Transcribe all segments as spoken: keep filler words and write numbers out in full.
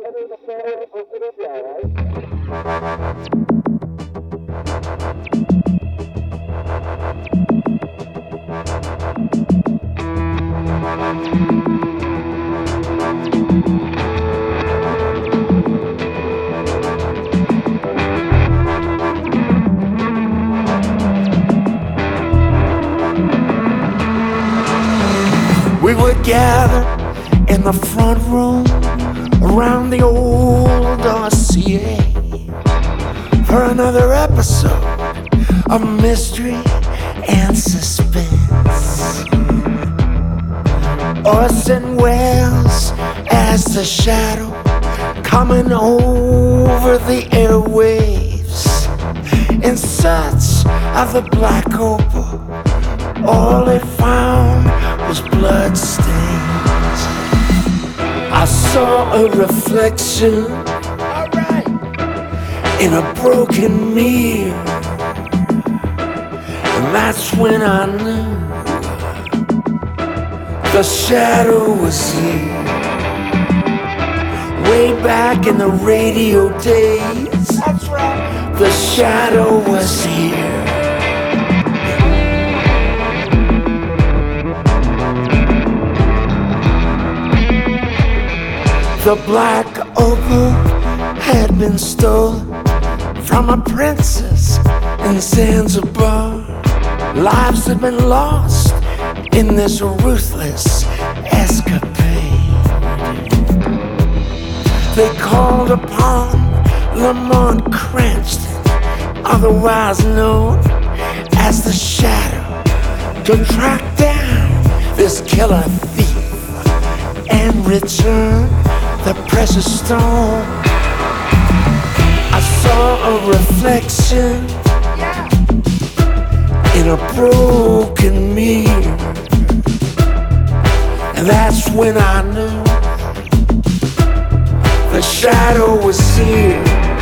We would gather in the front room around the old R C A for another episode of mystery and suspense. Orson Welles as the shadow coming over the airwaves in search of the black opal. All they found was blood stains. I saw a reflection in a broken mirror, and that's when I knew the shadow was here. Way back in the radio days, that's right, the shadow was here. The black opal had been stolen from a princess in Zanzibar. Lives had been lost in this ruthless escapade. They called upon Lamont Cranston, otherwise known as the Shadow, to track down this killer thief and return the precious stone. I saw a reflection in a broken mirror, and that's when I knew the shadow was here.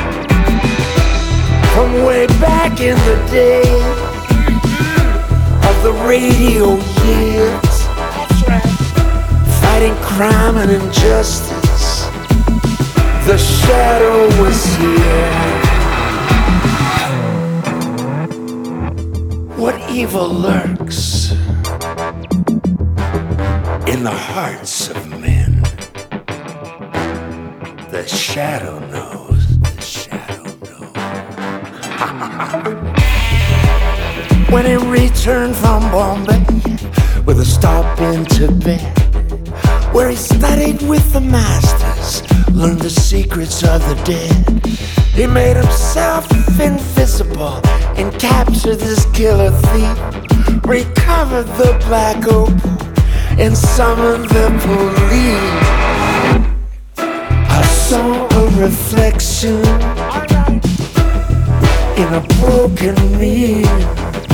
From way back in the day of the radio years, fighting crime and injustice, the shadow was here. What evil lurks in the hearts of men? The shadow knows, the shadow knows. When he returned from Bombay with a stop in Tibet, where he studied with the masters, learned the secrets of the dead. He made himself invisible and captured this killer thief, recovered the black opal and summoned the police. I saw a reflection in a broken mirror,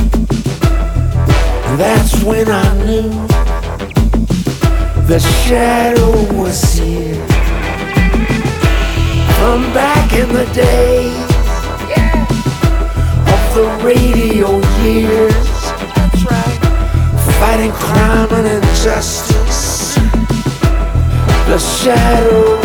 and that's when I knew the shadow was here. From back in the days, yeah, of the radio years, that's right, fighting crime and injustice, the shadow